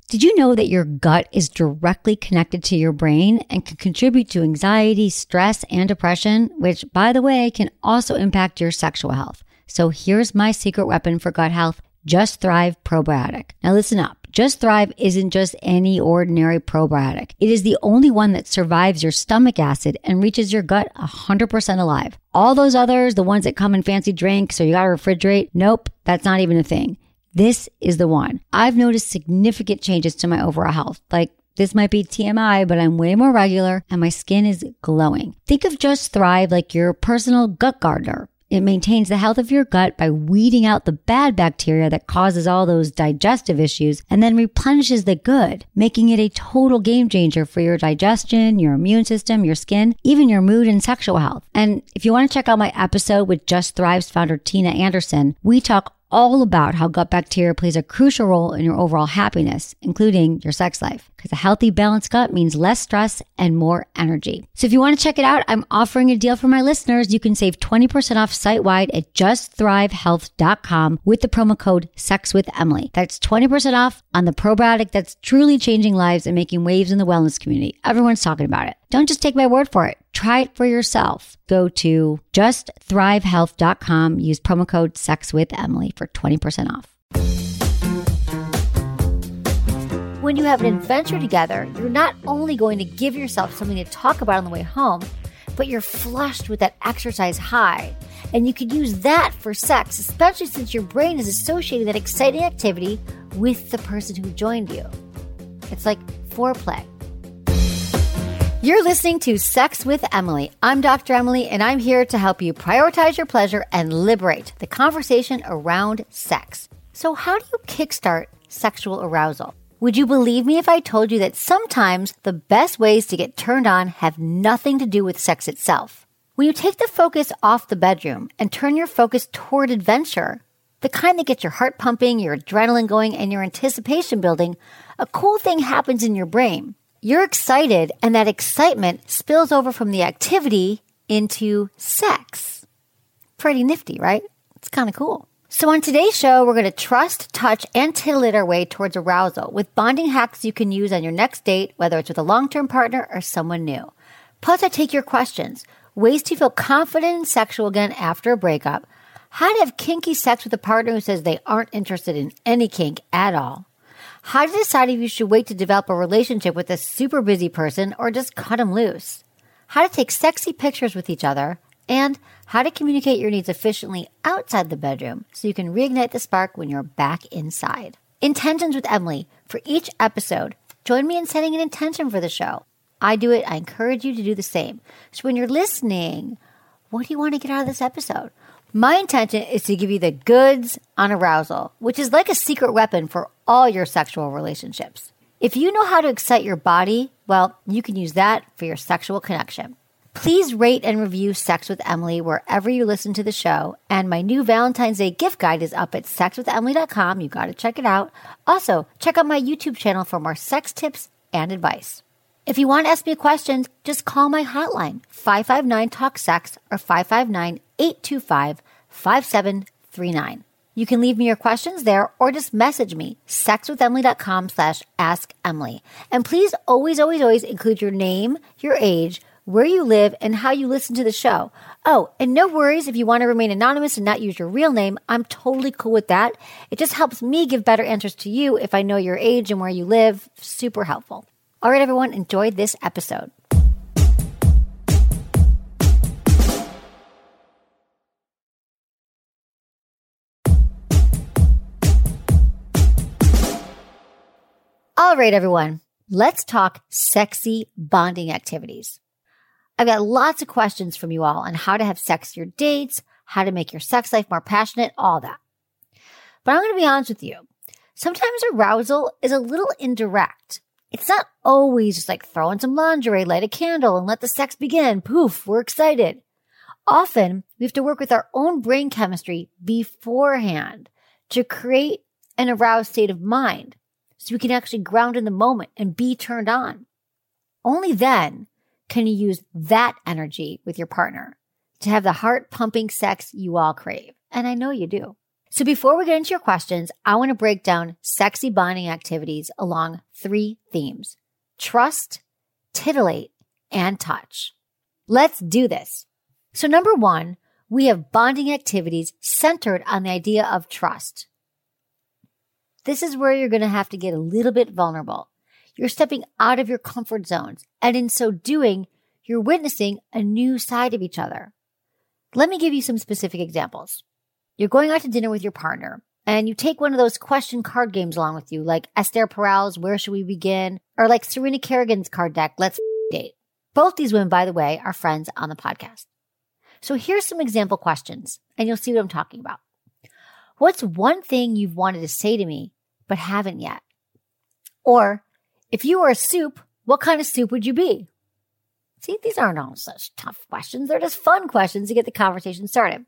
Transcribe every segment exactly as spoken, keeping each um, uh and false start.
Did you know that your gut is directly connected to your brain and can contribute to anxiety, stress, and depression, which, by the way, can also impact your sexual health? So here's my secret weapon for gut health, Just Thrive Probiotic. Now listen up. Just Thrive isn't just any ordinary probiotic. It is the only one that survives your stomach acid and reaches your gut one hundred percent alive. All those others, the ones that come in fancy drinks or you gotta refrigerate, nope, that's not even a thing. This is the one. I've noticed significant changes to my overall health. Like, this might be T M I, but I'm way more regular and my skin is glowing. Think of Just Thrive like your personal gut gardener. It maintains the health of your gut by weeding out the bad bacteria that causes all those digestive issues and then replenishes the good, making it a total game changer for your digestion, your immune system, your skin, even your mood and sexual health. And if you want to check out my episode with Just Thrive's founder, Tina Anderson, we talk all about how gut bacteria plays a crucial role in your overall happiness, including your sex life. Because a healthy, balanced gut means less stress and more energy. So if you want to check it out, I'm offering a deal for my listeners. You can save twenty percent off site-wide at just thrive health dot com with the promo code SEXWITHEMILY. That's twenty percent off on the probiotic that's truly changing lives and making waves in the wellness community. Everyone's talking about it. Don't just take my word for it. Try it for yourself. Go to just thrive health dot com. Use promo code SEXWITHEMILY for twenty percent off. When you have an adventure together, you're not only going to give yourself something to talk about on the way home, but you're flushed with that exercise high. And you could use that for sex, especially since your brain is associating that exciting activity with the person who joined you. It's like foreplay. You're listening to Sex with Emily. I'm Doctor Emily, and I'm here to help you prioritize your pleasure and liberate the conversation around sex. So how do you kickstart sexual arousal? Would you believe me if I told you that sometimes the best ways to get turned on have nothing to do with sex itself? When you take the focus off the bedroom and turn your focus toward adventure, the kind that gets your heart pumping, your adrenaline going, and your anticipation building, a cool thing happens in your brain. You're excited, and that excitement spills over from the activity into sex. Pretty nifty, right? It's kind of cool. So on today's show, we're going to trust, touch, and titillate our way towards arousal with bonding hacks you can use on your next date, whether it's with a long-term partner or someone new. Plus, I take your questions. Ways to feel confident and sexual again after a breakup. How to have kinky sex with a partner who says they aren't interested in any kink at all. How to decide if you should wait to develop a relationship with a super busy person or just cut them loose. How to take sexy pictures with each other. And how to communicate your needs efficiently outside the bedroom so you can reignite the spark when you're back inside. Intentions with Emily. For each episode, join me in setting an intention for the show. I do it. I encourage you to do the same. So when you're listening, what do you want to get out of this episode? My intention is to give you the goods on arousal, which is like a secret weapon for all your sexual relationships. If you know how to excite your body, well, you can use that for your sexual connection. Please rate and review Sex with Emily wherever you listen to the show. And my new Valentine's Day gift guide is up at sex with emily dot com. You got to check it out. Also, check out my YouTube channel for more sex tips and advice. If you want to ask me a question, just call my hotline, five five nine, talk sex or five five nine, eight two five, five seven three nine. You can leave me your questions there or just message me, sex with emily dot com slash ask emily. And please always, always, always include your name, your age, where you live, and how you listen to the show. Oh, and no worries if you want to remain anonymous and not use your real name. I'm totally cool with that. It just helps me give better answers to you if I know your age and where you live. Super helpful. All right, everyone, enjoy this episode. All right, everyone, let's talk sexy bonding activities. I've got lots of questions from you all on how to have sexier dates, how to make your sex life more passionate, all that. But I'm going to be honest with you. Sometimes arousal is a little indirect. It's not always just like throw in some lingerie, light a candle, and let the sex begin. Poof, we're excited. Often, we have to work with our own brain chemistry beforehand to create an aroused state of mind so we can actually ground in the moment and be turned on. Only then can you use that energy with your partner to have the heart-pumping sex you all crave. And I know you do. So before we get into your questions, I want to break down sexy bonding activities along three themes: trust, titillate, and touch. Let's do this. So number one, we have bonding activities centered on the idea of trust. This is where you're going to have to get a little bit vulnerable. You're stepping out of your comfort zones, and in so doing, you're witnessing a new side of each other. Let me give you some specific examples. You're going out to dinner with your partner, and you take one of those question card games along with you, like Esther Perel's Where Should We Begin? Or like Serena Kerrigan's card deck, Let's Date. Both these women, by the way, are friends on the podcast. So here's some example questions, and you'll see what I'm talking about. What's one thing you've wanted to say to me, but haven't yet? Or, if you were a soup, what kind of soup would you be? See, these aren't all such tough questions. They're just fun questions to get the conversation started.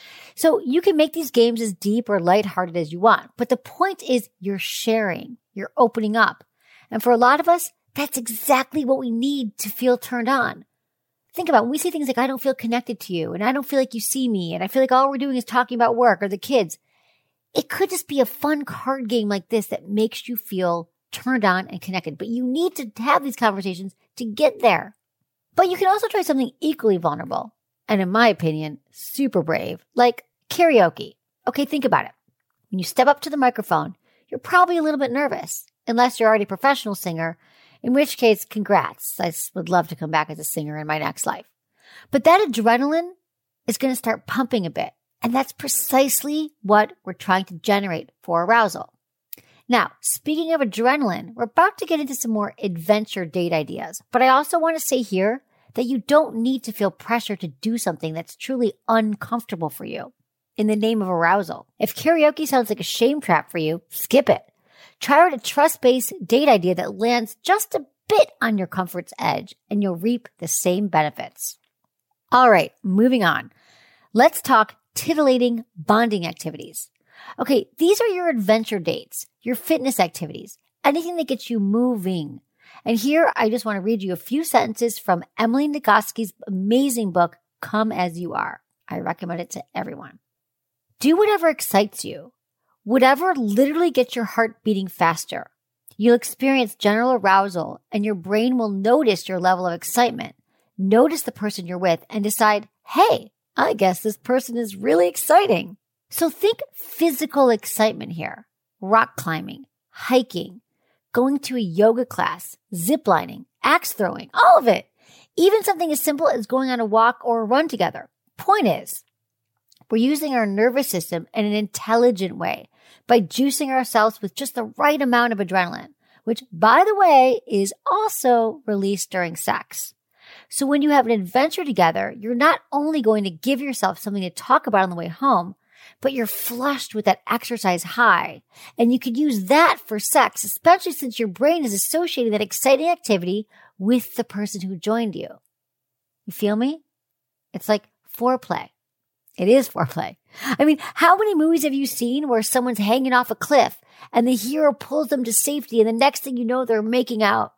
So you can make these games as deep or lighthearted as you want. But the point is you're sharing, you're opening up. And for a lot of us, that's exactly what we need to feel turned on. Think about it. When we say things like, I don't feel connected to you, and I don't feel like you see me, and I feel like all we're doing is talking about work or the kids. It could just be a fun card game like this that makes you feel turned on and connected. But you need to have these conversations to get there. But you can also try something equally vulnerable, and in my opinion, super brave, like karaoke. Okay, think about it. When you step up to the microphone, you're probably a little bit nervous, unless you're already a professional singer, in which case, congrats. I would love to come back as a singer in my next life. But that adrenaline is going to start pumping a bit, and that's precisely what we're trying to generate for arousal. Now, speaking of adrenaline, we're about to get into some more adventure date ideas, but I also want to say here that you don't need to feel pressure to do something that's truly uncomfortable for you in the name of arousal. If karaoke sounds like a shame trap for you, skip it. Try out a trust-based date idea that lands just a bit on your comfort's edge, and you'll reap the same benefits. All right, moving on. Let's talk titillating bonding activities. Okay, these are your adventure dates, your fitness activities, anything that gets you moving. And here, I just want to read you a few sentences from Emily Nagoski's amazing book, Come As You Are. I recommend it to everyone. Do whatever excites you. Whatever literally gets your heart beating faster. You'll experience general arousal, and your brain will notice your level of excitement, notice the person you're with, and decide, hey, I guess this person is really exciting. So think physical excitement here. Rock climbing, hiking, going to a yoga class, ziplining, axe throwing, all of it. Even something as simple as going on a walk or a run together. Point is, we're using our nervous system in an intelligent way by juicing ourselves with just the right amount of adrenaline, which, by the way, is also released during sex. So when you have an adventure together, you're not only going to give yourself something to talk about on the way home, but you're flushed with that exercise high. And you could use that for sex, especially since your brain is associating that exciting activity with the person who joined you. You feel me? It's like foreplay. It is foreplay. I mean, how many movies have you seen where someone's hanging off a cliff and the hero pulls them to safety and the next thing you know, they're making out?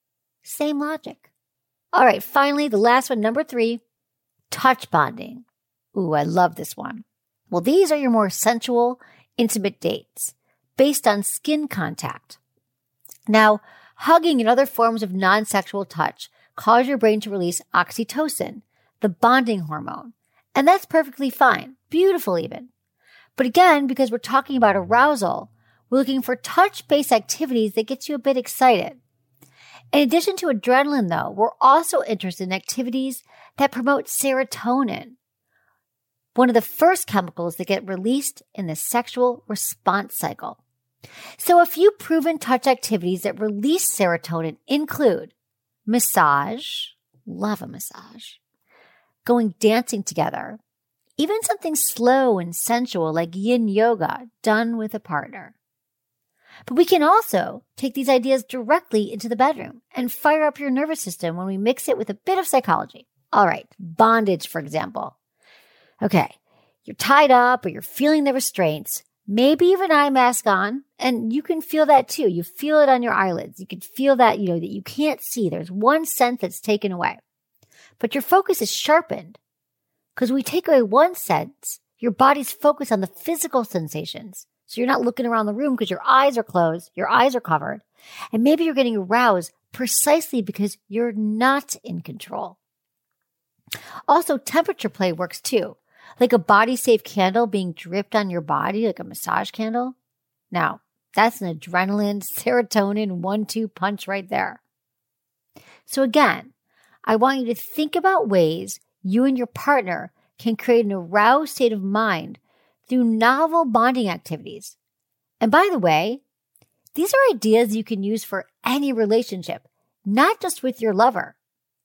Same logic. All right, finally, the last one, number three, touch bonding. Ooh, I love this one. Well, these are your more sensual, intimate dates based on skin contact. Now, hugging and other forms of non-sexual touch cause your brain to release oxytocin, the bonding hormone. And that's perfectly fine, beautiful even. But again, because we're talking about arousal, we're looking for touch-based activities that get you a bit excited. In addition to adrenaline, though, we're also interested in activities that promote serotonin, one of the first chemicals that get released in the sexual response cycle. So a few proven touch activities that release serotonin include massage, love a massage, going dancing together, even something slow and sensual like yin yoga done with a partner. But we can also take these ideas directly into the bedroom and fire up your nervous system when we mix it with a bit of psychology. All right, bondage, for example. Okay, you're tied up or you're feeling the restraints, maybe even eye mask on, and you can feel that too. You feel it on your eyelids. You can feel that, you know, that you can't see. There's one sense that's taken away. But your focus is sharpened because when we take away one sense, Your body's focused on the physical sensations. So you're not looking around the room because your eyes are closed, your eyes are covered. And maybe you're getting aroused precisely because you're not in control. Also, temperature play works too. Like a body-safe candle being dripped on your body like a massage candle. Now, that's an adrenaline, serotonin, one two punch right there. So again, I want you to think about ways you and your partner can create an aroused state of mind through novel bonding activities. And by the way, these are ideas you can use for any relationship, not just with your lover.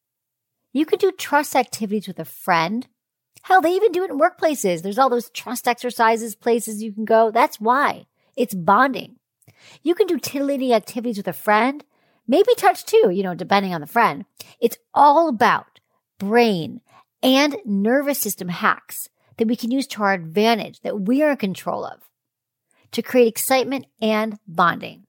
You could do trust activities with a friend. Hell, they even do it in workplaces. There's all those trust exercises, places you can go. That's why. It's bonding. You can do titillating activities with a friend, maybe touch too, you know, depending on the friend. It's all about brain and nervous system hacks that we can use to our advantage, that we are in control of, to create excitement and bonding.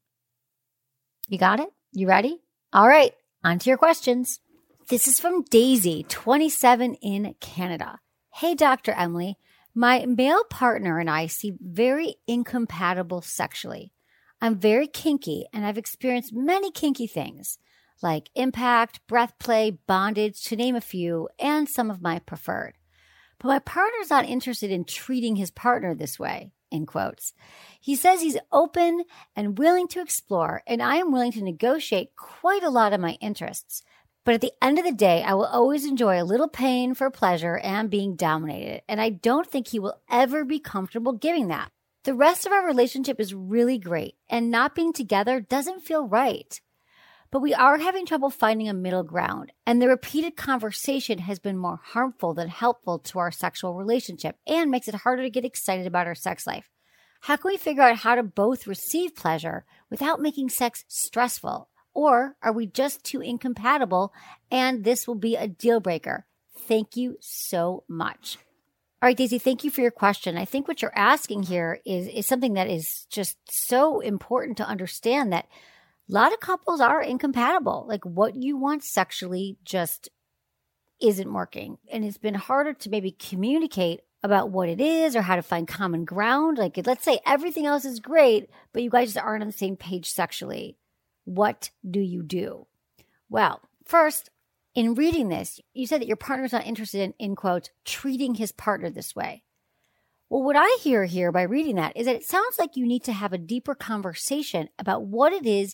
You got it? You ready? All right, on to your questions. This is from Daisy, twenty-seven in Canada. Hey, Doctor Emily, my male partner and I seem very incompatible sexually. I'm very kinky and I've experienced many kinky things like impact, breath play, bondage, to name a few, and some of my preferred. But my partner's not interested in treating his partner this way, in quotes. He says he's open and willing to explore, and I am willing to negotiate quite a lot of my interests. But at the end of the day, I will always enjoy a little pain for pleasure and being dominated, and I don't think he will ever be comfortable giving that. The rest of our relationship is really great, and not being together doesn't feel right. But we are having trouble finding a middle ground, and the repeated conversation has been more harmful than helpful to our sexual relationship and makes it harder to get excited about our sex life. How can we figure out how to both receive pleasure without making sex stressful? Or are we just too incompatible and this will be a deal breaker? Thank you so much. All right, Daisy, thank you for your question. I think what you're asking here is, is something that is just so important to understand, that a lot of couples are incompatible. Like what you want sexually just isn't working. And it's been harder to maybe communicate about what it is or how to find common ground. Like let's say everything else is great, but you guys just aren't on the same page sexually. What do you do? Well, first, in reading this, you said that your partner's not interested in, in quotes, treating his partner this way. Well, what I hear here by reading that is that it sounds like you need to have a deeper conversation about what it is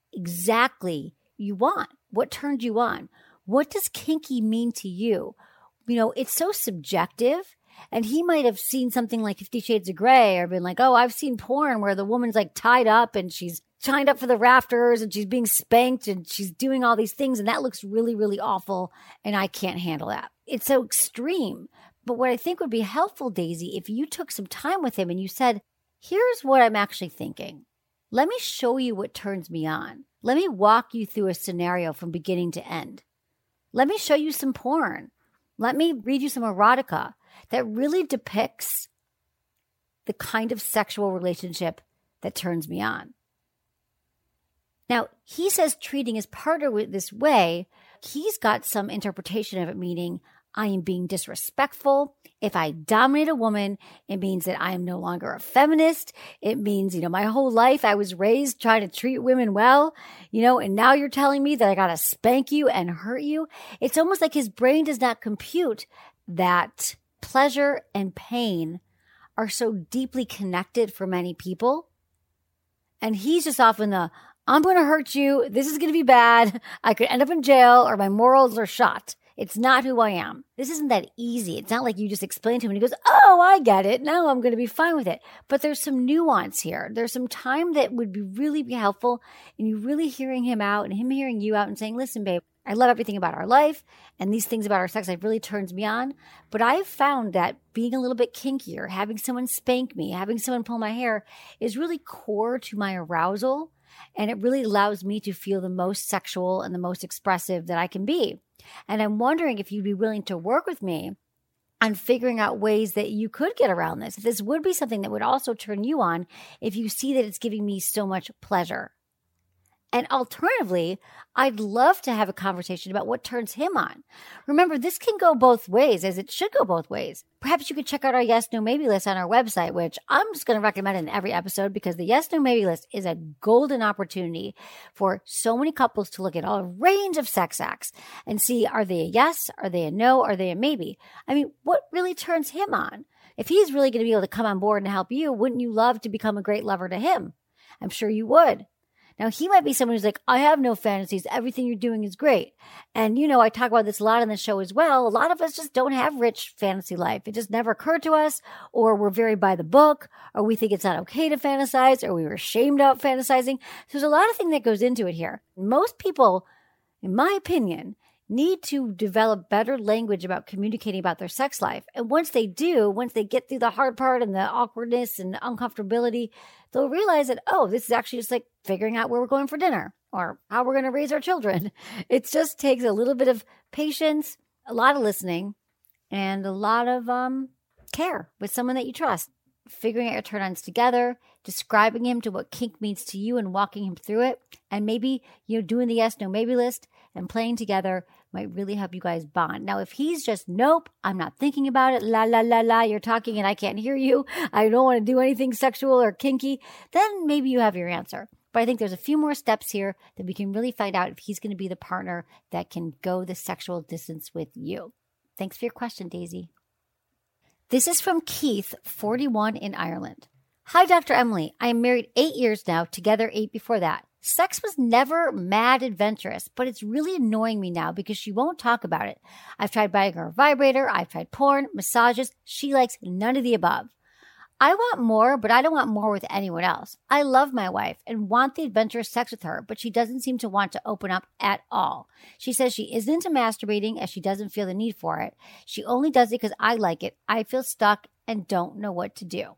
exactly you want. What turned you on? What does kinky mean to you? You know, it's so subjective. And he might have seen something like Fifty Shades of Grey or been like, oh, I've seen porn where the woman's like tied up and she's tied up for the rafters and she's being spanked and she's doing all these things. And that looks really, really awful. And I can't handle that. It's so extreme. But what I think would be helpful, Daisy, if you took some time with him and you said, here's what I'm actually thinking. Let me show you what turns me on. Let me walk you through a scenario from beginning to end. Let me show you some porn. Let me read you some erotica that really depicts the kind of sexual relationship that turns me on. Now, he says treating his partner this way, he's got some interpretation of it, meaning I am being disrespectful. If I dominate a woman, it means that I am no longer a feminist. It means, you know, my whole life I was raised trying to treat women well, you know, and now you're telling me that I got to spank you and hurt you. It's almost like his brain does not compute that pleasure and pain are so deeply connected for many people. And he's just off in the, I'm going to hurt you. This is going to be bad. I could end up in jail or my morals are shot. It's not who I am. This isn't that easy. It's not like you just explain to him and he goes, oh, I get it. Now I'm going to be fine with it. But there's some nuance here. There's some time that would be really be helpful in you really hearing him out and him hearing you out and saying, listen, babe, I love everything about our life and these things about our sex life really turns me on. But I've found that being a little bit kinkier, having someone spank me, having someone pull my hair is really core to my arousal. And it really allows me to feel the most sexual and the most expressive that I can be. And I'm wondering if you'd be willing to work with me on figuring out ways that you could get around this. If this would be something that would also turn you on if you see that it's giving me so much pleasure. And alternatively, I'd love to have a conversation about what turns him on. Remember, this can go both ways, as it should go both ways. Perhaps you could check out our Yes, No, Maybe list on our website, which I'm just going to recommend in every episode because the Yes, No, Maybe list is a golden opportunity for so many couples to look at a range of sex acts and see, are they a yes? Are they a no? Are they a maybe? I mean, what really turns him on? If he's really going to be able to come on board and help you, wouldn't you love to become a great lover to him? I'm sure you would. Now, he might be someone who's like, I have no fantasies. Everything you're doing is great. And, you know, I talk about this a lot on the show as well. A lot of us just don't have rich fantasy life. It just never occurred to us, or we're very by the book, or we think it's not okay to fantasize, or we were ashamed of fantasizing. So there's a lot of thing that goes into it here. Most people, in my opinion, need to develop better language about communicating about their sex life. And once they do, once they get through the hard part and the awkwardness and the uncomfortability, they'll realize that, oh, this is actually just like figuring out where we're going for dinner or how we're going to raise our children. It just takes a little bit of patience, a lot of listening, and a lot of um, care with someone that you trust. Figuring out your turn-ons together, describing him to what kink means to you and walking him through it, and maybe, you know, doing the yes, no, maybe list and playing together might really help you guys bond. Now, if he's just, nope, I'm not thinking about it, la, la, la, la, you're talking and I can't hear you, I don't want to do anything sexual or kinky, then maybe you have your answer. But I think there's a few more steps here that we can really find out if he's going to be the partner that can go the sexual distance with you. Thanks for your question, Daisy. This is from Keith, forty-one, in Ireland. Hi, Doctor Emily. I am married eight years now, together eight before that. Sex was never mad adventurous, but it's really annoying me now because she won't talk about it. I've tried buying her a vibrator. I've tried porn, massages. She likes none of the above. I want more, but I don't want more with anyone else. I love my wife and want the adventurous sex with her, but she doesn't seem to want to open up at all. She says she isn't into masturbating as she doesn't feel the need for it. She only does it because I like it. I feel stuck and don't know what to do.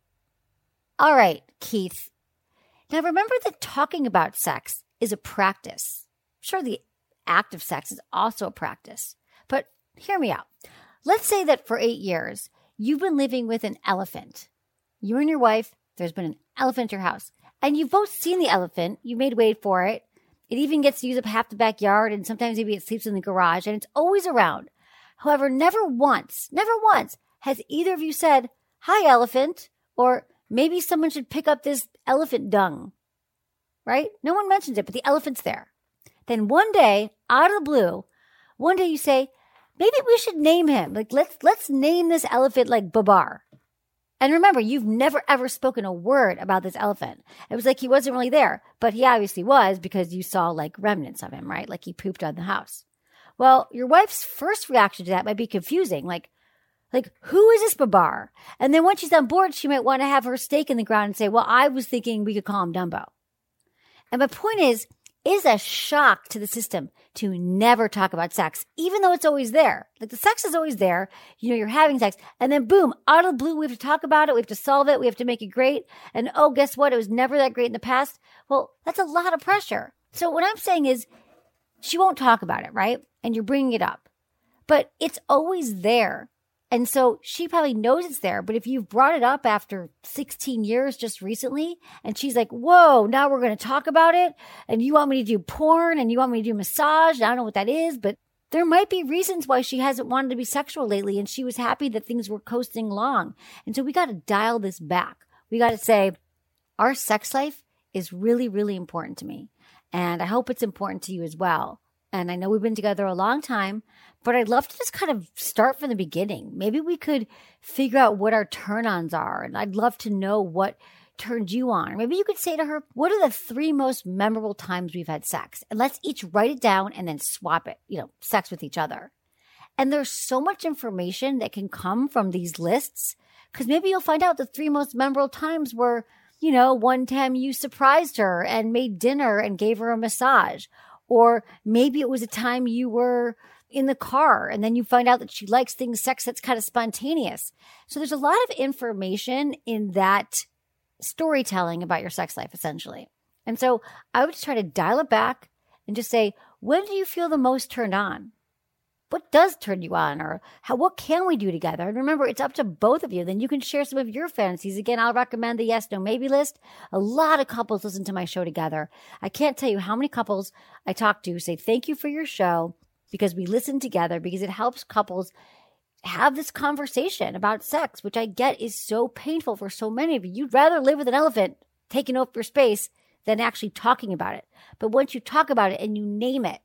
All right, Keith. Now remember that talking about sex is a practice. I'm sure the act of sex is also a practice, but hear me out. Let's say that for eight years, you've been living with an elephant. You and your wife, there's been an elephant at your house. And you've both seen the elephant. You made way for it. It even gets to use up half the backyard, and sometimes maybe it sleeps in the garage, and it's always around. However, never once, never once has either of you said, hi, elephant, or maybe someone should pick up this elephant dung, right? No one mentions it, but the elephant's there. Then one day, out of the blue, one day you say, maybe we should name him. Like, let's, let's name this elephant like Babar. And remember, you've never ever spoken a word about this elephant. It was like he wasn't really there, but he obviously was because you saw like remnants of him, right? Like he pooped on the house. Well, your wife's first reaction to that might be confusing. Like, like, who is this Babar? And then once she's on board, she might want to have her stake in the ground and say, well, I was thinking we could call him Dumbo. And my point is, it is a shock to the system to never talk about sex, even though it's always there. Like the sex is always there. You know, you're having sex. And then boom, out of the blue, we have to talk about it. We have to solve it. We have to make it great. And oh, guess what? It was never that great in the past. Well, that's a lot of pressure. So what I'm saying is she won't talk about it, right? And you're bringing it up. But it's always there. And so she probably knows it's there. But if you've brought it up after sixteen years just recently, and she's like, whoa, now we're going to talk about it. And you want me to do porn and you want me to do massage. And I don't know what that is, but there might be reasons why she hasn't wanted to be sexual lately. And she was happy that things were coasting along. And so we got to dial this back. We got to say, our sex life is really, really important to me. And I hope it's important to you as well. And I know we've been together a long time, but I'd love to just kind of start from the beginning. Maybe we could figure out what our turn-ons are. And I'd love to know what turned you on. Or maybe you could say to her, what are the three most memorable times we've had sex? And let's each write it down and then swap it, you know, sex with each other. And there's so much information that can come from these lists, because maybe you'll find out the three most memorable times were, you know, one time you surprised her and made dinner and gave her a massage. Or maybe it was a time you were in the car and then you find out that she likes things, sex that's kind of spontaneous. So there's a lot of information in that storytelling about your sex life, essentially. And so I would just try to dial it back and just say, when do you feel the most turned on? what does turn you on, or how, what can we do together? And remember, it's up to both of you. Then you can share some of your fantasies. Again, I'll recommend the Yes, No, Maybe list. A lot of couples listen to my show together. I can't tell you how many couples I talk to say thank you for your show because we listen together, because it helps couples have this conversation about sex, which I get is so painful for so many of you. You'd rather live with an elephant taking over your space than actually talking about it. But once you talk about it and you name it,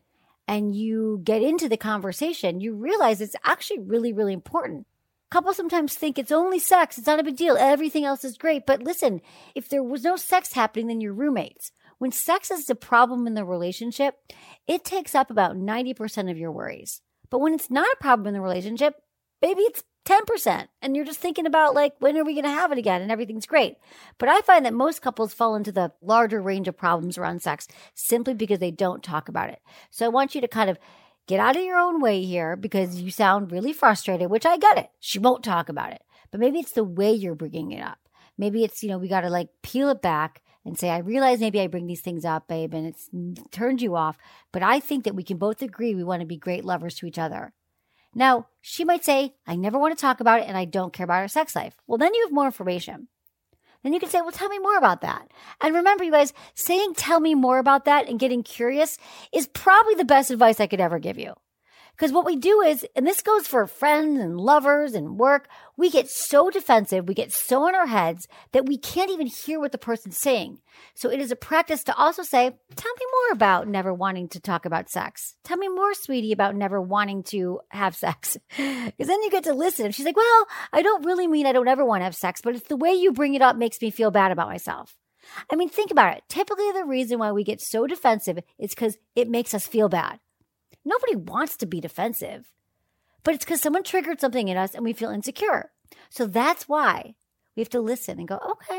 and you get into the conversation, you realize it's actually really, really important. Couples sometimes think it's only sex. It's not a big deal. Everything else is great. But listen, if there was no sex happening, then you're roommates. When sex is the problem in the relationship, it takes up about ninety percent of your worries. But when it's not a problem in the relationship, maybe it's ten percent. And you're just thinking about, like, when are we going to have it again? And everything's great. But I find that most couples fall into the larger range of problems around sex simply because they don't talk about it. So I want you to kind of get out of your own way here, because you sound really frustrated, which I get it. She won't talk about it. But maybe it's the way you're bringing it up. Maybe it's, you know, we got to like peel it back and say, I realize maybe I bring these things up, babe, and it's turned you off. But I think that we can both agree we want to be great lovers to each other. Now, she might say, I never want to talk about it and I don't care about our sex life. Well, then you have more information. Then you can say, well, tell me more about that. And remember, you guys, saying tell me more about that and getting curious is probably the best advice I could ever give you. Because what we do is, and this goes for friends and lovers and work, we get so defensive, we get so in our heads that we can't even hear what the person's saying. So it is a practice to also say, tell me more about never wanting to talk about sex. Tell me more, sweetie, about never wanting to have sex. Because then you get to listen. She's like, well, I don't really mean I don't ever want to have sex, but it's the way you bring it up makes me feel bad about myself. I mean, think about it. Typically, the reason why we get so defensive is because it makes us feel bad. Nobody wants to be defensive, but it's because someone triggered something in us and we feel insecure. So that's why we have to listen and go, okay,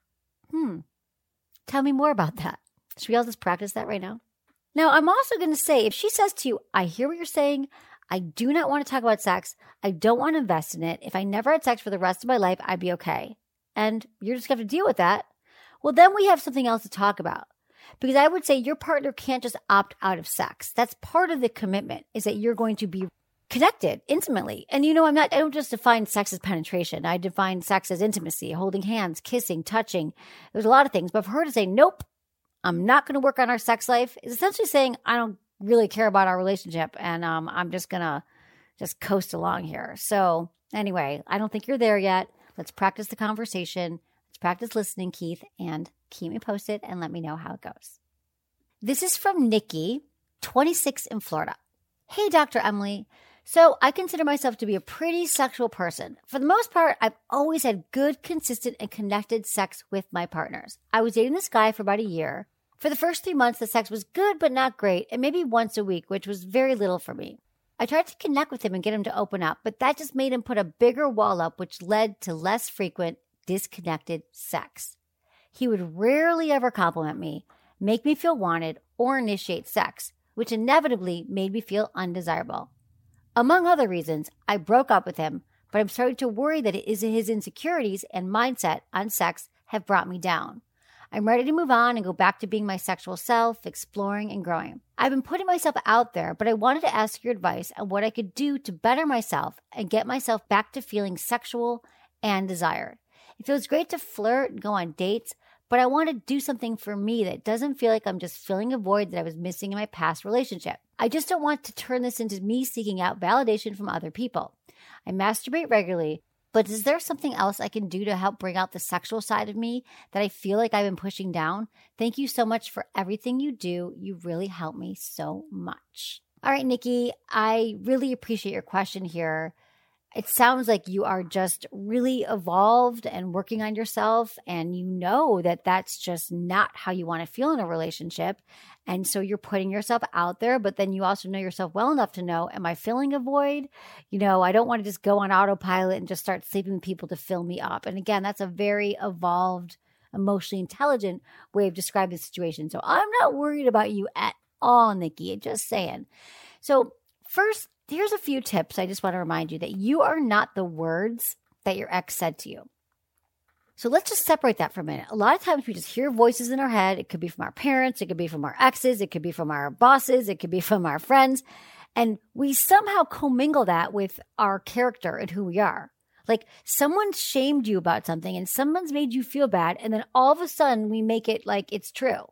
hmm, tell me more about that. Should we all just practice that right now? Now, I'm also going to say, if she says to you, I hear what you're saying, I do not want to talk about sex, I don't want to invest in it, if I never had sex for the rest of my life, I'd be okay. And you're just going to have to deal with that. Well, then we have something else to talk about. Because I would say your partner can't just opt out of sex. That's part of the commitment, is that you're going to be connected intimately. And you know, I'm not, I don't just define sex as penetration. I define sex as intimacy, holding hands, kissing, touching. There's a lot of things. But for her to say, nope, I'm not going to work on our sex life, is essentially saying, I don't really care about our relationship. And um, I'm just going to just coast along here. So anyway, I don't think you're there yet. Let's practice the conversation. Let's practice listening, Keith, and keep me posted and let me know how it goes. This is from Nikki, twenty-six, in Florida. Hey, Doctor Emily. So I consider myself to be a pretty sexual person. For the most part, I've always had good, consistent, and connected sex with my partners. I was dating this guy for about a year. For the first three months, the sex was good but not great, and maybe once a week, which was very little for me. I tried to connect with him and get him to open up, but that just made him put a bigger wall up, which led to less frequent, disconnected sex. He would rarely ever compliment me, make me feel wanted, or initiate sex, which inevitably made me feel undesirable. Among other reasons, I broke up with him, but I'm starting to worry that it is his insecurities and mindset on sex have brought me down. I'm ready to move on and go back to being my sexual self, exploring and growing. I've been putting myself out there, but I wanted to ask your advice on what I could do to better myself and get myself back to feeling sexual and desired. It feels great to flirt and go on dates, but I want to do something for me that doesn't feel like I'm just filling a void that I was missing in my past relationship. I just don't want to turn this into me seeking out validation from other people. I masturbate regularly, but is there something else I can do to help bring out the sexual side of me that I feel like I've been pushing down? Thank you so much for everything you do. You really help me so much. All right, Nikki, I really appreciate your question here. It sounds like you are just really evolved and working on yourself, and you know that that's just not how you want to feel in a relationship. And so you're putting yourself out there, but then you also know yourself well enough to know, am I filling a void? You know, I don't want to just go on autopilot and just start sleeping with people to fill me up. And again, that's a very evolved, emotionally intelligent way of describing the situation. So I'm not worried about you at all, Nikki, just saying. So first, here's a few tips. I just want to remind you that you are not the words that your ex said to you. So let's just separate that for a minute. A lot of times we just hear voices in our head. It could be from our parents. It could be from our exes. It could be from our bosses. It could be from our friends. And we somehow commingle that with our character and who we are. Like someone shamed you about something and someone's made you feel bad. And then all of a sudden we make it like it's true.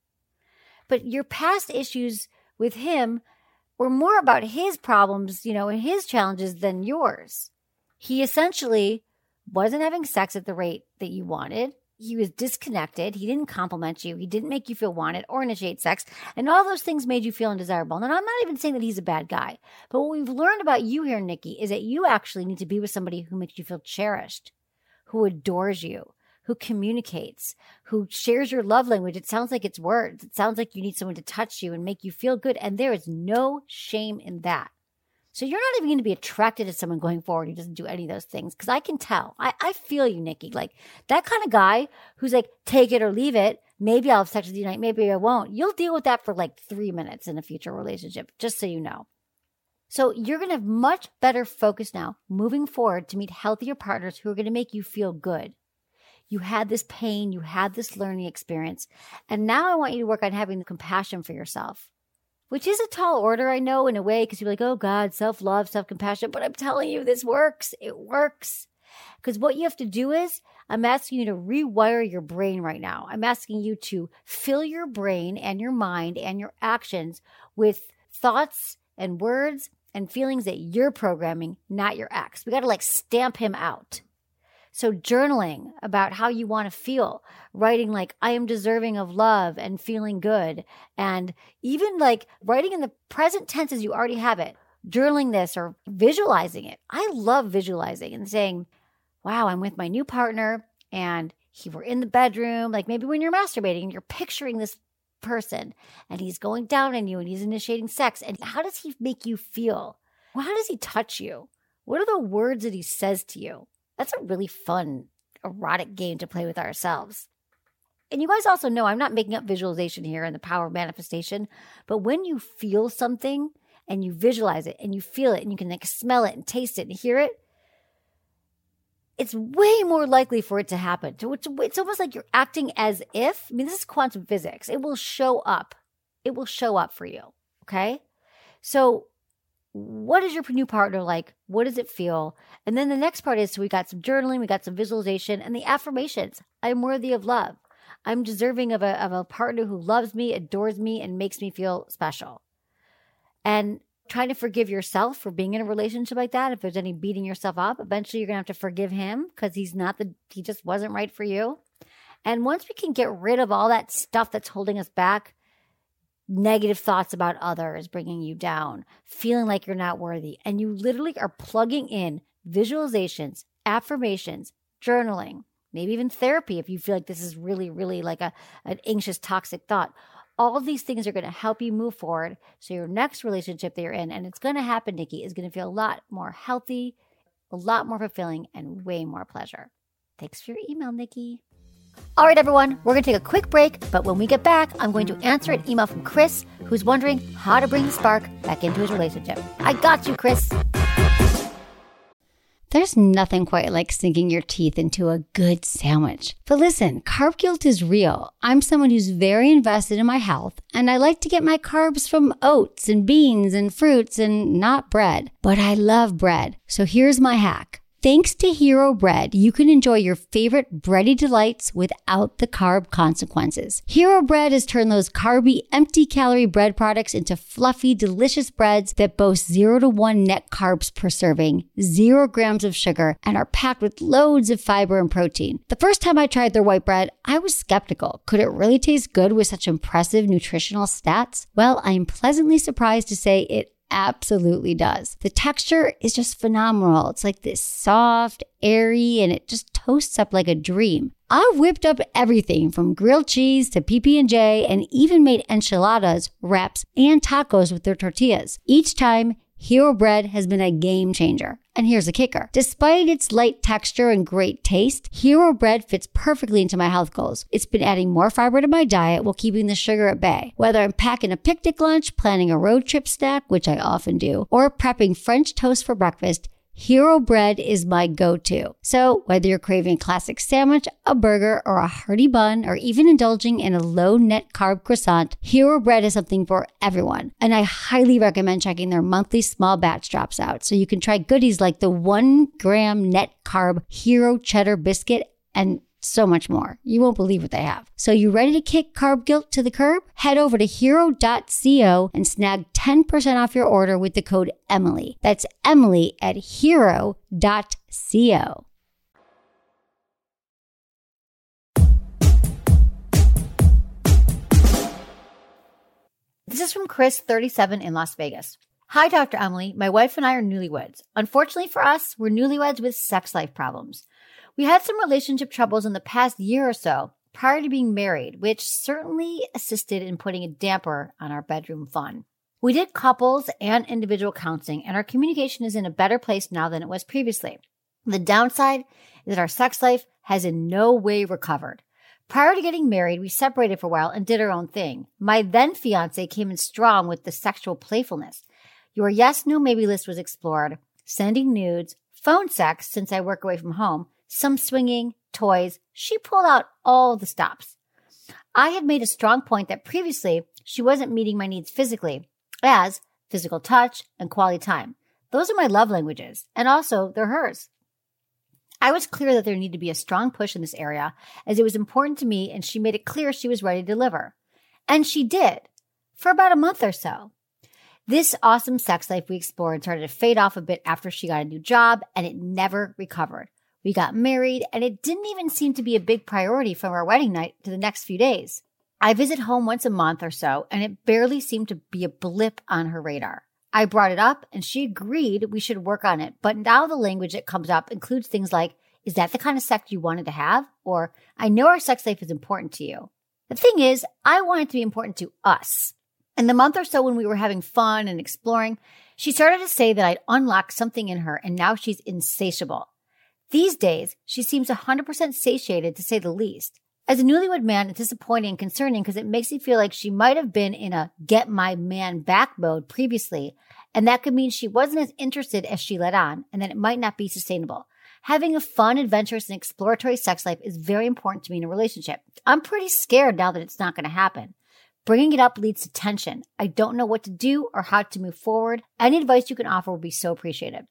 But your past issues with him were more about his problems, you know, and his challenges than yours. He essentially wasn't having sex at the rate that you wanted. He was disconnected. He didn't compliment you. He didn't make you feel wanted or initiate sex. And all those things made you feel undesirable. And I'm not even saying that he's a bad guy. But what we've learned about you here, Nikki, is that you actually need to be with somebody who makes you feel cherished, who adores you, who communicates, who shares your love language. It sounds like it's words. It sounds like you need someone to touch you and make you feel good. And there is no shame in that. So you're not even going to be attracted to someone going forward who doesn't do any of those things. Because I can tell. I, I feel you, Nikki. Like that kind of guy who's like, take it or leave it. Maybe I'll have sex with you tonight. Maybe I won't. You'll deal with that for like three minutes in a future relationship, just so you know. So you're going to have much better focus now moving forward to meet healthier partners who are going to make you feel good. You had this pain. You had this learning experience. And now I want you to work on having the compassion for yourself. Which is a tall order, I know, in a way, because you're like, oh, God, self-love, self-compassion. But I'm telling you, this works. It works. Because what you have to do is, I'm asking you to rewire your brain right now. I'm asking you to fill your brain and your mind and your actions with thoughts and words and feelings that you're programming, not your ex. We got to like stamp him out. So journaling about how you want to feel, writing like, I am deserving of love and feeling good. And even like writing in the present tense as you already have it, journaling this or visualizing it. I love visualizing and saying, wow, I'm with my new partner and he, we're in the bedroom. Like maybe when you're masturbating and you're picturing this person and he's going down on you and he's initiating sex. And how does he make you feel? Well, how does he touch you? What are the words that he says to you? That's a really fun, erotic game to play with ourselves. And you guys also know I'm not making up visualization here and the power of manifestation, but when you feel something and you visualize it and you feel it and you can like smell it and taste it and hear it, it's way more likely for it to happen. So it's, it's almost like you're acting as if, I mean, this is quantum physics. It will show up. It will show up for you, okay? So what is your new partner like? What does it feel? And then the next part is, so we got some journaling, we got some visualization, and the affirmations. I'm worthy of love. I'm deserving of a, of a partner who loves me, adores me, and makes me feel special. And trying to forgive yourself for being in a relationship like that. If there's any beating yourself up, eventually you're going to have to forgive him because he's not the, he just wasn't right for you. And once we can get rid of all that stuff that's holding us back, negative thoughts about others bringing you down, feeling like you're not worthy, and you literally are plugging in visualizations, affirmations, journaling, maybe even therapy if you feel like this is really, really like a an anxious, toxic thought. All of these things are going to help you move forward. So your next relationship that you're in, and it's going to happen, Nikki, is going to feel a lot more healthy, a lot more fulfilling, and way more pleasure. Thanks for your email, Nikki. All right, everyone, we're going to take a quick break, but when we get back, I'm going to answer an email from Chris, who's wondering how to bring the spark back into his relationship. I got you, Chris. There's nothing quite like sinking your teeth into a good sandwich. But listen, carb guilt is real. I'm someone who's very invested in my health, and I like to get my carbs from oats and beans and fruits and not bread. But I love bread. So here's my hack. Thanks to Hero Bread, you can enjoy your favorite bready delights without the carb consequences. Hero Bread has turned those carby, empty-calorie bread products into fluffy, delicious breads that boast zero to one net carbs per serving, zero grams of sugar, and are packed with loads of fiber and protein. The first time I tried their white bread, I was skeptical. Could it really taste good with such impressive nutritional stats? Well, I'm pleasantly surprised to say it absolutely does. The texture is just phenomenal. It's like this soft, airy, and it just toasts up like a dream. I've whipped up everything from grilled cheese to P B and J and even made enchiladas, wraps, and tacos with their tortillas. Each time, Hero Bread has been a game changer. And here's the kicker. Despite its light texture and great taste, Hero Bread fits perfectly into my health goals. It's been adding more fiber to my diet while keeping the sugar at bay. Whether I'm packing a picnic lunch, planning a road trip snack, which I often do, or prepping French toast for breakfast, Hero Bread is my go-to. So whether you're craving a classic sandwich, a burger, or a hearty bun, or even indulging in a low-net carb croissant, Hero Bread is something for everyone. And I highly recommend checking their monthly small batch drops out so you can try goodies like the one gram net carb Hero Cheddar Biscuit and so much more. You won't believe what they have. So you ready to kick carb guilt to the curb? Head over to hero dot co and snag ten percent off your order with the code Emily. That's Emily at hero dot co. This is from Chris, thirty-seven, in Las Vegas. Hi, Doctor Emily. My wife and I are newlyweds. Unfortunately for us, we're newlyweds with sex life problems. We had some relationship troubles in the past year or so prior to being married, which certainly assisted in putting a damper on our bedroom fun. We did couples and individual counseling, and our communication is in a better place now than it was previously. The downside is that our sex life has in no way recovered. Prior to getting married, we separated for a while and did our own thing. My then fiance came in strong with the sexual playfulness. Your yes, no, maybe list was explored, sending nudes, phone sex since I work away from home, some swinging, toys. She pulled out all the stops. I had made a strong point that previously she wasn't meeting my needs physically, as physical touch and quality time. Those are my love languages, and also they're hers. I was clear that there needed to be a strong push in this area, as it was important to me, and she made it clear she was ready to deliver. And she did, for about a month or so. This awesome sex life we explored started to fade off a bit after she got a new job, and it never recovered. We got married, and it didn't even seem to be a big priority from our wedding night to the next few days. I visit home once a month or so, and it barely seemed to be a blip on her radar. I brought it up, and she agreed we should work on it, but now the language that comes up includes things like, is that the kind of sex you wanted to have? Or, I know our sex life is important to you. The thing is, I want it to be important to us. In the month or so when we were having fun and exploring, she started to say that I'd unlocked something in her, and now she's insatiable. These days, she seems one hundred percent satiated, to say the least. As a newlywed man, it's disappointing and concerning because it makes me feel like she might have been in a get my man back mode previously, and that could mean she wasn't as interested as she let on, and that it might not be sustainable. Having a fun, adventurous, and exploratory sex life is very important to me in a relationship. I'm pretty scared now that it's not going to happen. Bringing it up leads to tension. I don't know what to do or how to move forward. Any advice you can offer would be so appreciated.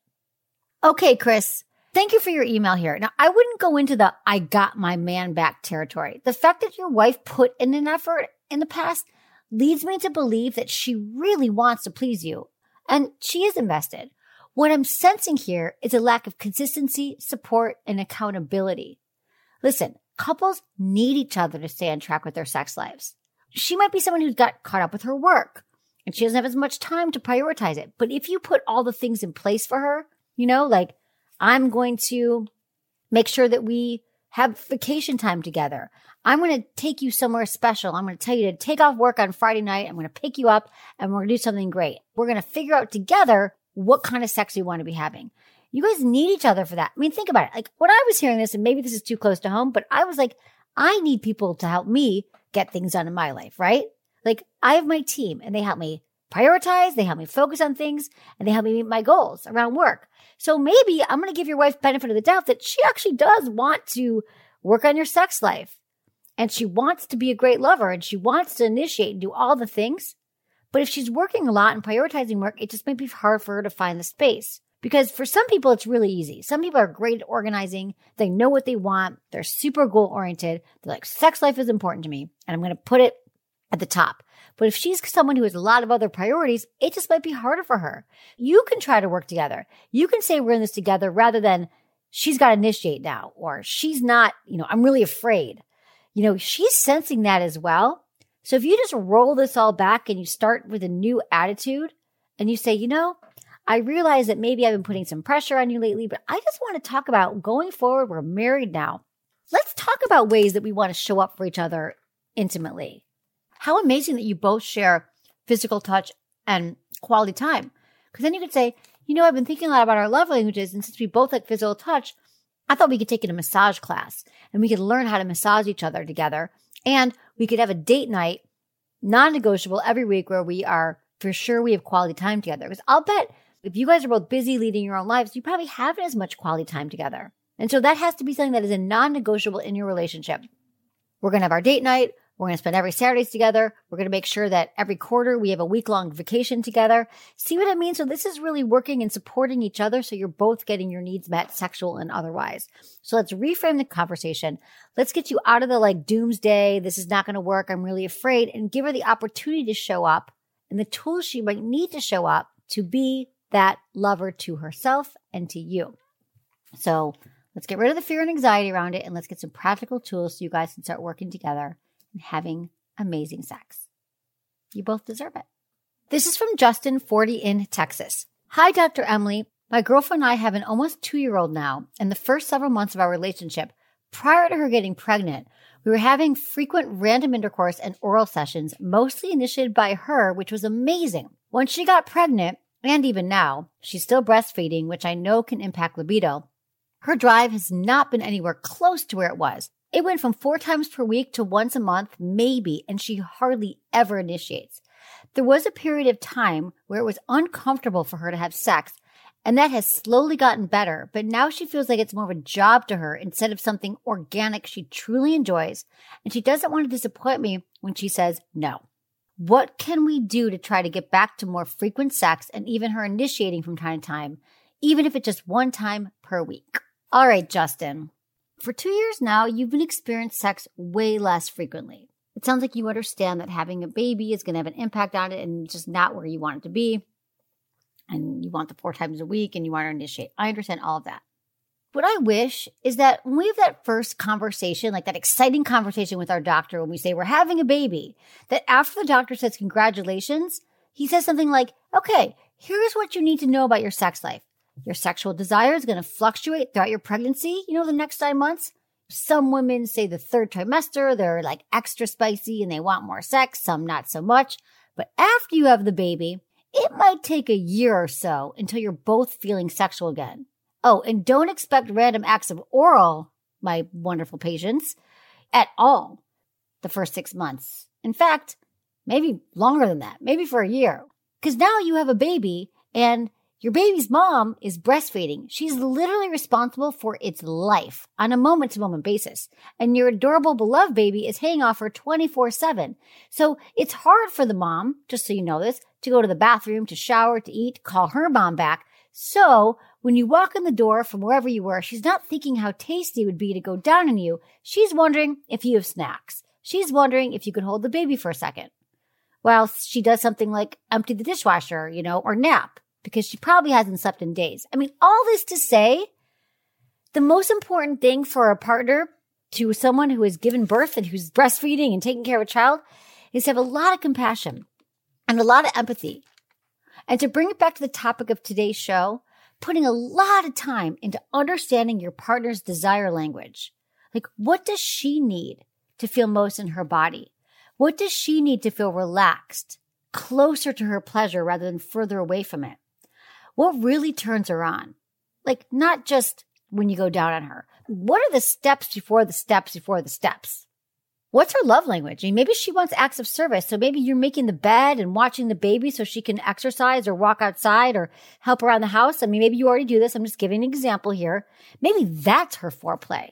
Okay, Chris. Thank you for your email here. Now, I wouldn't go into the I got my man back territory. The fact that your wife put in an effort in the past leads me to believe that she really wants to please you, and she is invested. What I'm sensing here is a lack of consistency, support, and accountability. Listen, couples need each other to stay on track with their sex lives. She might be someone who's got caught up with her work, and she doesn't have as much time to prioritize it. But if you put all the things in place for her, you know, like, I'm going to make sure that we have vacation time together. I'm going to take you somewhere special. I'm going to tell you to take off work on Friday night. I'm going to pick you up and we're going to do something great. We're going to figure out together what kind of sex we want to be having. You guys need each other for that. I mean, think about it. Like when I was hearing this, and maybe this is too close to home, but I was like, I need people to help me get things done in my life, right? Like I have my team and they help me prioritize, they help me focus on things, and they help me meet my goals around work. So maybe I'm going to give your wife benefit of the doubt that she actually does want to work on your sex life. And she wants to be a great lover and she wants to initiate and do all the things. But if she's working a lot and prioritizing work, it just might be hard for her to find the space. Because for some people, it's really easy. Some people are great at organizing. They know what they want. They're super goal oriented. They're like, sex life is important to me, and I'm going to put it at the top. But if she's someone who has a lot of other priorities, it just might be harder for her. You can try to work together. You can say we're in this together rather than she's got to initiate now, or she's not, you know, I'm really afraid. You know, she's sensing that as well. So if you just roll this all back and you start with a new attitude and you say, you know, I realize that maybe I've been putting some pressure on you lately, but I just want to talk about going forward. We're married now. Let's talk about ways that we want to show up for each other intimately. How amazing that you both share physical touch and quality time. Because then you could say, you know, I've been thinking a lot about our love languages, and since we both like physical touch, I thought we could take it a massage class and we could learn how to massage each other together. And we could have a date night, non-negotiable every week where we are for sure we have quality time together. Because I'll bet If you guys are both busy leading your own lives, you probably haven't as much quality time together. And so that has to be something that is a non-negotiable in your relationship. We're going to have our date night. We're going to spend every Saturdays together. We're going to make sure that every quarter we have a week-long vacation together. See what I mean? So this is really working and supporting each other so you're both getting your needs met, sexual and otherwise. So let's reframe the conversation. Let's get you out of the like doomsday, this is not going to work, I'm really afraid, and give her the opportunity to show up and the tools she might need to show up to be that lover to herself and to you. So let's get rid of the fear and anxiety around it, and let's get some practical tools so you guys can start working together and having amazing sex. You both deserve it. This is from Justin, forty, in Texas. Hi, Doctor Emily. My girlfriend and I have an almost two-year-old now, and the first several months of our relationship, prior to her getting pregnant, we were having frequent random intercourse and oral sessions, mostly initiated by her, which was amazing. Once she got pregnant, and even now, she's still breastfeeding, which I know can impact libido. Her drive has not been anywhere close to where it was. It went from four times per week to once a month, maybe, and she hardly ever initiates. There was a period of time where it was uncomfortable for her to have sex, and that has slowly gotten better, but now she feels like it's more of a job to her instead of something organic she truly enjoys, and she doesn't want to disappoint me when she says no. What can we do to try to get back to more frequent sex and even her initiating from time to time, even if it's just one time per week? All right, Justin. For two years now, you've been experiencing sex way less frequently. It sounds like you understand that having a baby is going to have an impact on it and just not where you want it to be. And you want the four times a week and you want to initiate. I understand all of that. What I wish is that when we have that first conversation, like that exciting conversation with our doctor when we say we're having a baby, that after the doctor says congratulations, he says something like, okay, here's what you need to know about your sex life. Your sexual desire is going to fluctuate throughout your pregnancy, you know, the next nine months. Some women say the third trimester, they're like extra spicy and they want more sex, some not so much. But after you have the baby, it might take a year or so until you're both feeling sexual again. Oh, and don't expect random acts of oral, my wonderful patients, at all the first six months. In fact, maybe longer than that, maybe for a year. Because now you have a baby and your baby's mom is breastfeeding. She's literally responsible for its life on a moment-to-moment basis. And your adorable, beloved baby is hanging off her twenty-four seven. So it's hard for the mom, just so you know this, to go to the bathroom, to shower, to eat, call her mom back. So when you walk in the door from wherever you were, she's not thinking how tasty it would be to go down on you. She's wondering if you have snacks. She's wondering if you could hold the baby for a second. Well, she does something like empty the dishwasher, you know, or nap, because she probably hasn't slept in days. I mean, all this to say, the most important thing for a partner to someone who has given birth and who's breastfeeding and taking care of a child is to have a lot of compassion and a lot of empathy. And to bring it back to the topic of today's show, putting a lot of time into understanding your partner's desire language. Like, what does she need to feel most in her body? What does she need to feel relaxed, closer to her pleasure rather than further away from it? What really turns her on? Like, not just when you go down on her. What are the steps before the steps before the steps? What's her love language? I mean, maybe she wants acts of service. So maybe you're making the bed and watching the baby so she can exercise or walk outside or help around the house. I mean, maybe you already do this. I'm just giving an example here. Maybe that's her foreplay.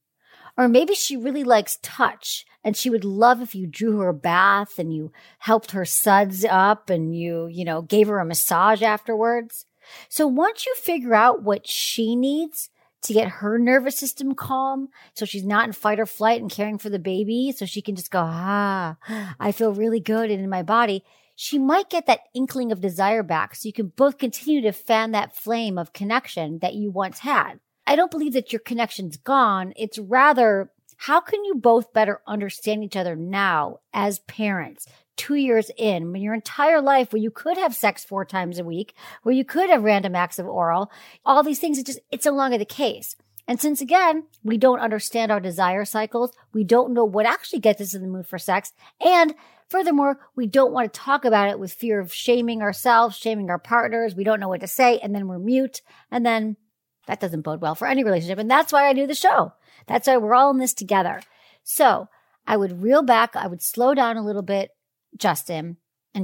Or maybe she really likes touch and she would love if you drew her a bath and you helped her suds up and you, you know, gave her a massage afterwards. So once you figure out what she needs to get her nervous system calm, so she's not in fight or flight and caring for the baby, so she can just go, ah, I feel really good and in my body, she might get that inkling of desire back so you can both continue to fan that flame of connection that you once had. I don't believe that your connection's gone. It's rather, how can you both better understand each other now as parents, two years in, when your entire life, where you could have sex four times a week, where you could have random acts of oral, all these things, it just, it's no longer the case. And since again, we don't understand our desire cycles, we don't know what actually gets us in the mood for sex. And furthermore, we don't want to talk about it with fear of shaming ourselves, shaming our partners. We don't know what to say. And then we're mute. And then that doesn't bode well for any relationship. And that's why I do the show. That's why we're all in this together. So I would reel back. I would slow down a little bit, Justin, and just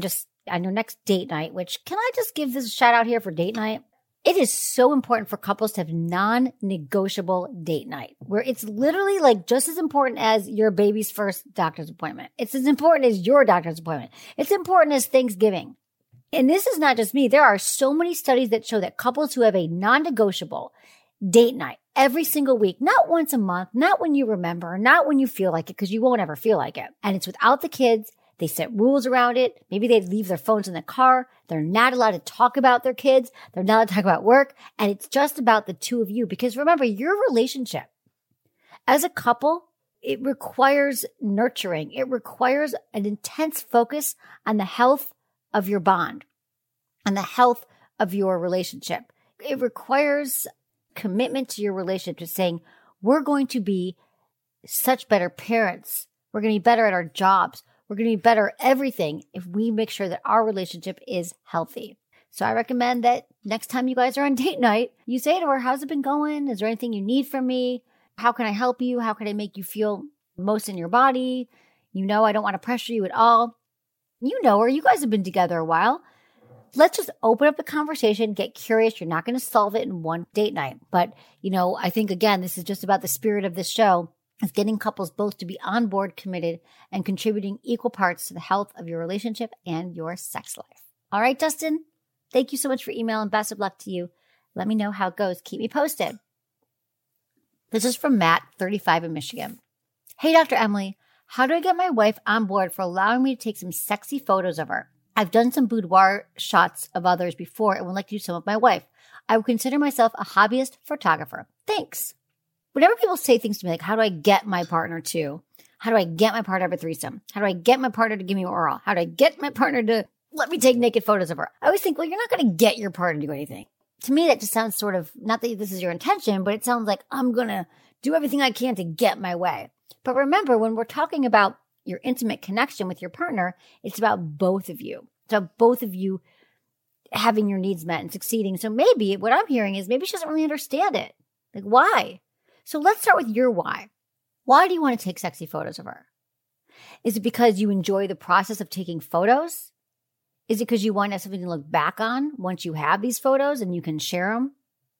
on your next date night, which can I just give this a shout out here for date night? It is so important for couples to have non-negotiable date night where it's literally like just as important as your baby's first doctor's appointment. It's as important as your doctor's appointment. It's important as Thanksgiving. And this is not just me. There are so many studies that show that couples who have a non-negotiable date night every single week, not once a month, not when you remember, not when you feel like it, because you won't ever feel like it. And it's without the kids. They set rules around it. Maybe they leave their phones in the car. They're not allowed to talk about their kids. They're not allowed to talk about work. And it's just about the two of you. Because remember, your relationship as a couple, it requires nurturing. It requires an intense focus on the health of your bond, on the health of your relationship. It requires commitment to your relationship, to saying, we're going to be such better parents. We're going to be better at our jobs. We're going to be better at everything if we make sure that our relationship is healthy. So I recommend that next time you guys are on date night, you say to her, how's it been going? Is there anything you need from me? How can I help you? How can I make you feel most in your body? You know, I don't want to pressure you at all. You know her. You guys have been together a while. Let's just open up the conversation, get curious. You're not going to solve it in one date night. But, you know, I think, again, this is just about the spirit of this show. Is getting couples both to be on board, committed, and contributing equal parts to the health of your relationship and your sex life. All right, Dustin, thank you so much for email and best of luck to you. Let me know how it goes. Keep me posted. This is from Matt, thirty-five in Michigan. Hey, Doctor Emily, how do I get my wife on board for allowing me to take some sexy photos of her? I've done some boudoir shots of others before and would like to do some of my wife. I would consider myself a hobbyist photographer. Thanks. Whenever people say things to me like, how do I get my partner to? How do I get my partner to have a threesome? How do I get my partner to give me oral? How do I get my partner to let me take naked photos of her? I always think, well, you're not going to get your partner to do anything. To me, that just sounds sort of, not that this is your intention, but it sounds like I'm going to do everything I can to get my way. But remember, when we're talking about your intimate connection with your partner, it's about both of you. It's about both of you having your needs met and succeeding. So maybe what I'm hearing is maybe she doesn't really understand it. Like, why? So let's start with your why. Why do you want to take sexy photos of her? Is it because you enjoy the process of taking photos? Is it because you want to have something to look back on once you have these photos and you can share them?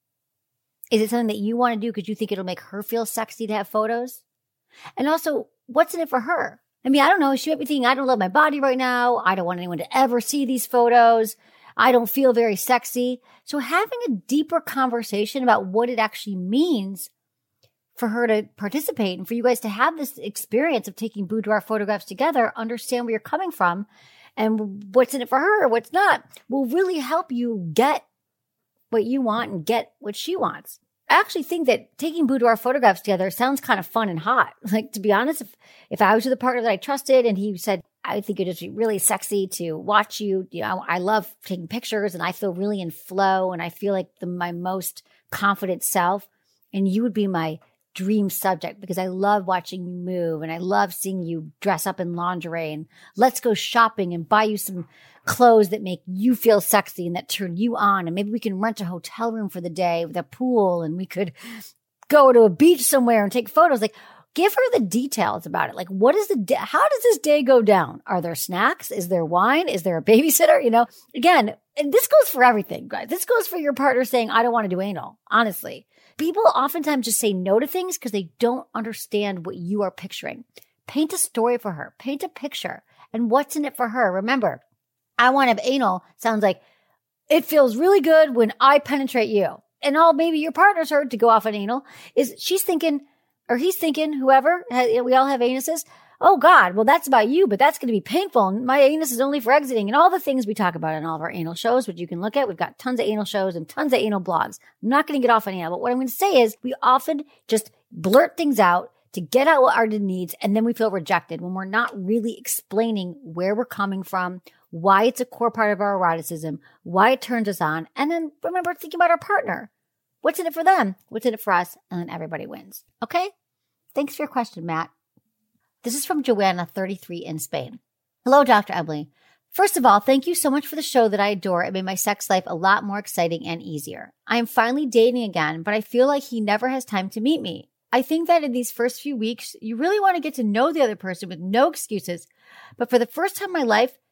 Is it something that you want to do because you think it'll make her feel sexy to have photos? And also, what's in it for her? I mean, I don't know. She might be thinking, I don't love my body right now. I don't want anyone to ever see these photos. I don't feel very sexy. So having a deeper conversation about what it actually means for her to participate and for you guys to have this experience of taking boudoir photographs together, understand where you're coming from and what's in it for her or what's not, will really help you get what you want and get what she wants. I actually think that taking boudoir photographs together sounds kind of fun and hot. Like, to be honest, if, if I was with a partner that I trusted and he said, I think it'd just be really sexy to watch you. You know, I love taking pictures and I feel really in flow and I feel like the, my most confident self. And you would be my dream subject because I love watching you move and I love seeing you dress up in lingerie and let's go shopping and buy you some clothes that make you feel sexy and that turn you on. And maybe we can rent a hotel room for the day with a pool and we could go to a beach somewhere and take photos. Like, give her the details about it. Like, what is the day? How does this day go down? Are there snacks? Is there wine? Is there a babysitter? You know, again, and this goes for everything, guys. This goes for your partner saying, I don't want to do anal, honestly. People oftentimes just say no to things because they don't understand what you are picturing. Paint a story for her. Paint a picture. And what's in it for her? Remember, I want to have anal sounds like it feels really good when I penetrate you. And all maybe your partner's heard to go off on anal is she's thinking, or he's thinking, whoever, we all have anuses. Oh God, well that's about you, but that's going to be painful. And my anus is only for exiting and all the things we talk about in all of our anal shows, which you can look at. We've got tons of anal shows and tons of anal blogs. I'm not going to get off on anal, but what I'm going to say is we often just blurt things out to get out what our needs. And then we feel rejected when we're not really explaining where we're coming from, why it's a core part of our eroticism, why it turns us on. And then remember thinking about our partner. What's in it for them? What's in it for us? And then everybody wins. Okay. Thanks for your question, Matt. This is from Joanna, thirty-three in Spain. Hello, Doctor Emily. First of all, thank you so much for the show that I adore. It made my sex life a lot more exciting and easier. I am finally dating again, but I feel like he never has time to meet me. I think that in these first few weeks, you really want to get to know the other person with no excuses. But for the first time in my life,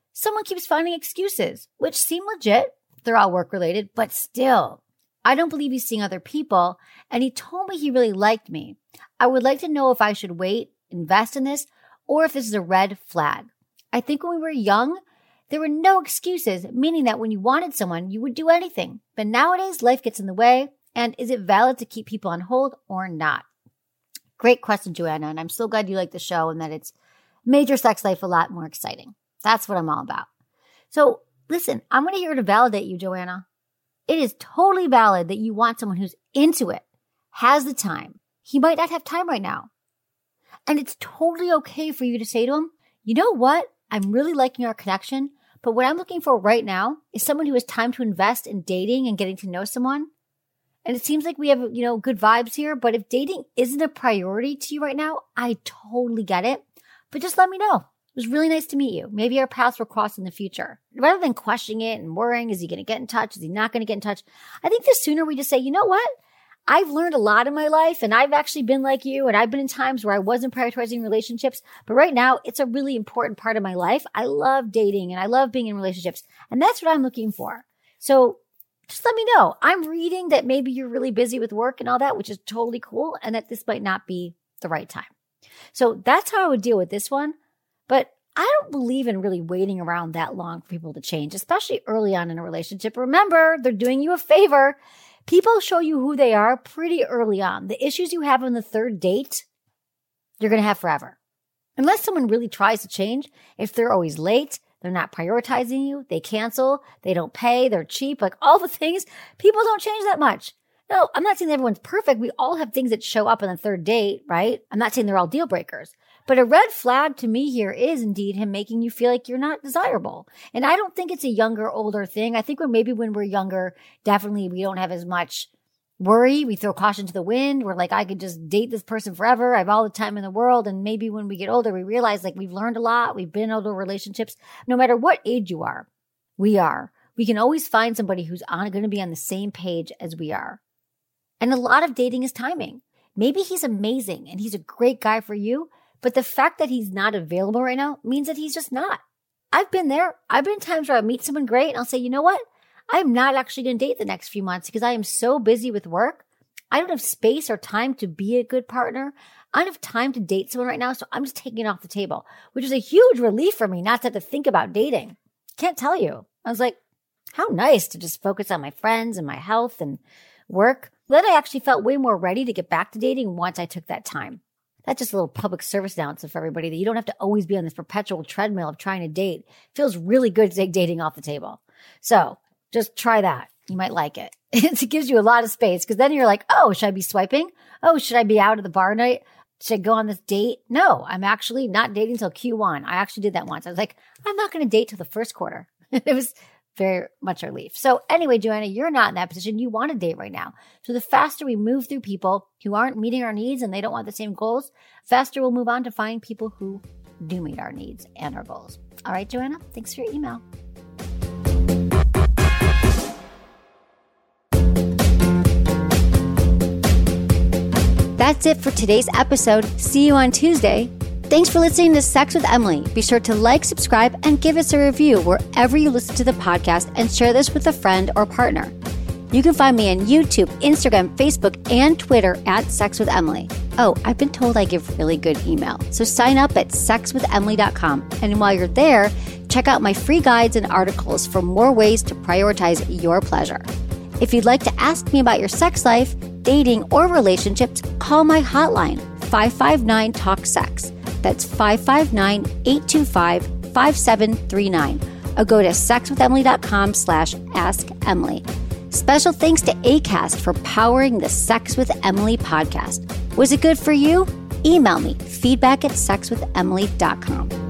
someone keeps finding excuses, which seem legit. They're all work-related, but still, I don't believe he's seeing other people, and he told me he really liked me. I would like to know if I should wait, invest in this, or if this is a red flag. I think when we were young, there were no excuses, meaning that when you wanted someone, you would do anything. But nowadays, life gets in the way, and is it valid to keep people on hold or not? Great question, Joanna, and I'm so glad you like the show and that it's made your sex life a lot more exciting. That's what I'm all about. So listen, I'm going to here to validate you, Joanna. It is totally valid that you want someone who's into it, has the time. He might not have time right now. And it's totally okay for you to say to him, you know what? I'm really liking our connection, but what I'm looking for right now is someone who has time to invest in dating and getting to know someone. And it seems like we have, you know, good vibes here, but if dating isn't a priority to you right now, I totally get it. But just let me know. It was really nice to meet you. Maybe our paths will cross in the future. Rather than questioning it and worrying, is he going to get in touch? Is he not going to get in touch? I think the sooner we just say, you know what? I've learned a lot in my life, and I've actually been like you, and I've been in times where I wasn't prioritizing relationships. But right now, it's a really important part of my life. I love dating, and I love being in relationships. And that's what I'm looking for. So just let me know. I'm reading that maybe you're really busy with work and all that, which is totally cool, and that this might not be the right time. So that's how I would deal with this one. But I don't believe in really waiting around that long for people to change, especially early on in a relationship. Remember, they're doing you a favor. People show you who they are pretty early on. The issues you have on the third date, you're going to have forever. Unless someone really tries to change, if they're always late, they're not prioritizing you, they cancel, they don't pay, they're cheap, like all the things, people don't change that much. No, I'm not saying that everyone's perfect. We all have things that show up on the third date, right? I'm not saying they're all deal breakers. But a red flag to me here is indeed him making you feel like you're not desirable. And I don't think it's a younger, older thing. I think when maybe when we're younger, definitely we don't have as much worry. We throw caution to the wind. We're like, I could just date this person forever. I have all the time in the world. And maybe when we get older, we realize like we've learned a lot. We've been in older relationships. No matter what age you are, we are. We can always find somebody who's on, going to be on the same page as we are. And a lot of dating is timing. Maybe he's amazing and he's a great guy for you. But the fact that he's not available right now means that he's just not. I've been there. I've been in times where I meet someone great and I'll say, you know what? I'm not actually going to date the next few months because I am so busy with work. I don't have space or time to be a good partner. I don't have time to date someone right now. So I'm just taking it off the table, which is a huge relief for me not to have to think about dating. Can't tell you. I was like, how nice to just focus on my friends and my health and work. Then I actually felt way more ready to get back to dating once I took that time. That's just a little public service announcement for everybody that you don't have to always be on this perpetual treadmill of trying to date. It feels really good to take dating off the table. So just try that. You might like it. It gives you a lot of space because then you're like, oh, should I be swiping? Oh, should I be out at the bar night? Should I go on this date? No, I'm actually not dating until Q one. I actually did that once. I was like, I'm not going to date till the first quarter. It was very much a relief. So anyway, Joanna, you're not in that position. You want to date right now. So the faster we move through people who aren't meeting our needs and they don't want the same goals, faster we'll move on to find people who do meet our needs and our goals. All right, Joanna, thanks for your email. That's it for today's episode. See you on Tuesday. Thanks for listening to Sex with Emily. Be sure to like, subscribe, and give us a review wherever you listen to the podcast and share this with a friend or partner. You can find me on YouTube, Instagram, Facebook, and Twitter at Sex with Emily. Oh, I've been told I give really good email. So sign up at sex with emily dot com. And while you're there, check out my free guides and articles for more ways to prioritize your pleasure. If you'd like to ask me about your sex life, dating, or relationships, call my hotline, five five nine, talk sex. That's five five nine, eight two five, five seven three nine. Or go to sexwithemily.com slash ask Emily. Special thanks to Acast for powering the Sex with Emily podcast. Was it good for you? Email me, feedback at sex with emily dot com.